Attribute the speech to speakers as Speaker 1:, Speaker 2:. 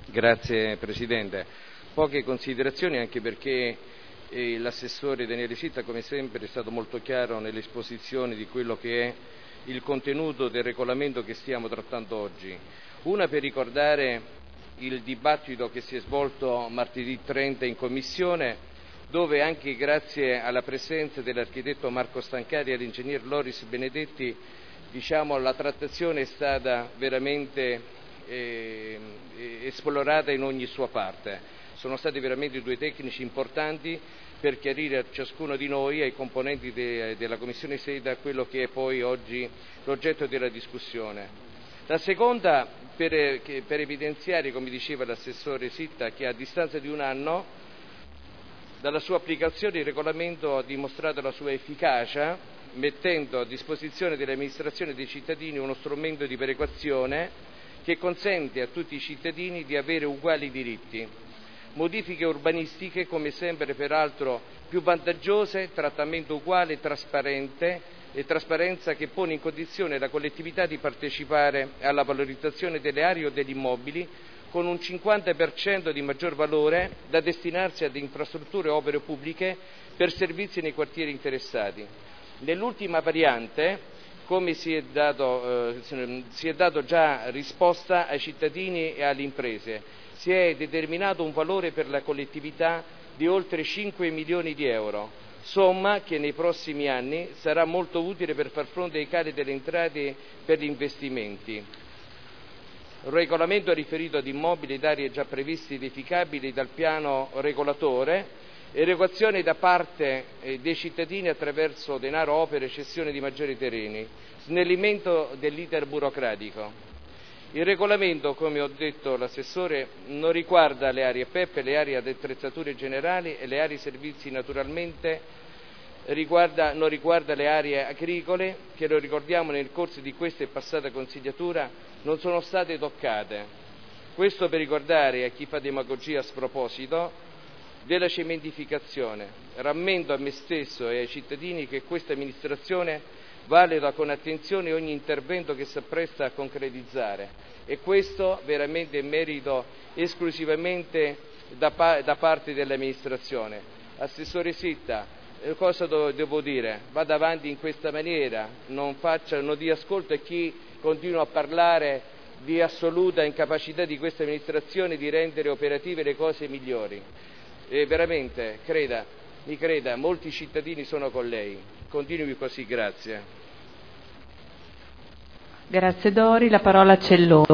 Speaker 1: Grazie Presidente. Poche considerazioni, anche perché l'assessore Daniele Sitta, come sempre, è stato molto chiaro nell'esposizione di quello che è il contenuto del regolamento che stiamo trattando oggi. Una, per ricordare il dibattito che si è svolto martedì 30 in Commissione, dove anche grazie alla presenza dell'architetto Marco Stancari e all'ingegner Loris Benedetti, la trattazione è stata veramente esplorata in ogni sua parte. Sono stati veramente due tecnici importanti per chiarire a ciascuno di noi, ai componenti della Commissione Sede, quello che è poi oggi l'oggetto della discussione. La seconda, per evidenziare, come diceva l'assessore Sitta, che a distanza di un anno dalla sua applicazione il regolamento ha dimostrato la sua efficacia, mettendo a disposizione delle amministrazioni e dei cittadini uno strumento di perequazione che consente a tutti i cittadini di avere uguali diritti. Modifiche urbanistiche, come sempre peraltro più vantaggiose, trattamento uguale e trasparenza che pone in condizione la collettività di partecipare alla valorizzazione delle aree o degli immobili con un 50% di maggior valore da destinarsi ad infrastrutture e opere pubbliche per servizi nei quartieri interessati. Nell'ultima variante, come si è dato già risposta ai cittadini e alle imprese, si è determinato un valore per la collettività di oltre 5 milioni di euro, somma che nei prossimi anni sarà molto utile per far fronte ai cali delle entrate per gli investimenti. Il regolamento è riferito ad immobili ed aree già previsti ed edificabili dal piano regolatore, erogazione da parte dei cittadini attraverso denaro, opere, cessione di maggiori terreni, snellimento dell'iter burocratico. Il regolamento, come ho detto l'assessore, non riguarda le aree PEP, le aree ad attrezzature generali e le aree servizi, naturalmente non riguarda le aree agricole, che, lo ricordiamo, nel corso di questa e passata consigliatura non sono state toccate. Questo per ricordare a chi fa demagogia a sproposito della cementificazione. Rammento a me stesso e ai cittadini che questa amministrazione valuta con attenzione ogni intervento che si appresta a concretizzare, e questo veramente è merito esclusivamente da parte dell'amministrazione. Assessore Sitta, cosa devo dire? Vada avanti in questa maniera, non dia ascolto a chi continua a parlare di assoluta incapacità di questa amministrazione di rendere operative le cose migliori. E veramente, mi creda, molti cittadini sono con lei. Continui così, grazie.
Speaker 2: Grazie Dori, la parola a Celloni.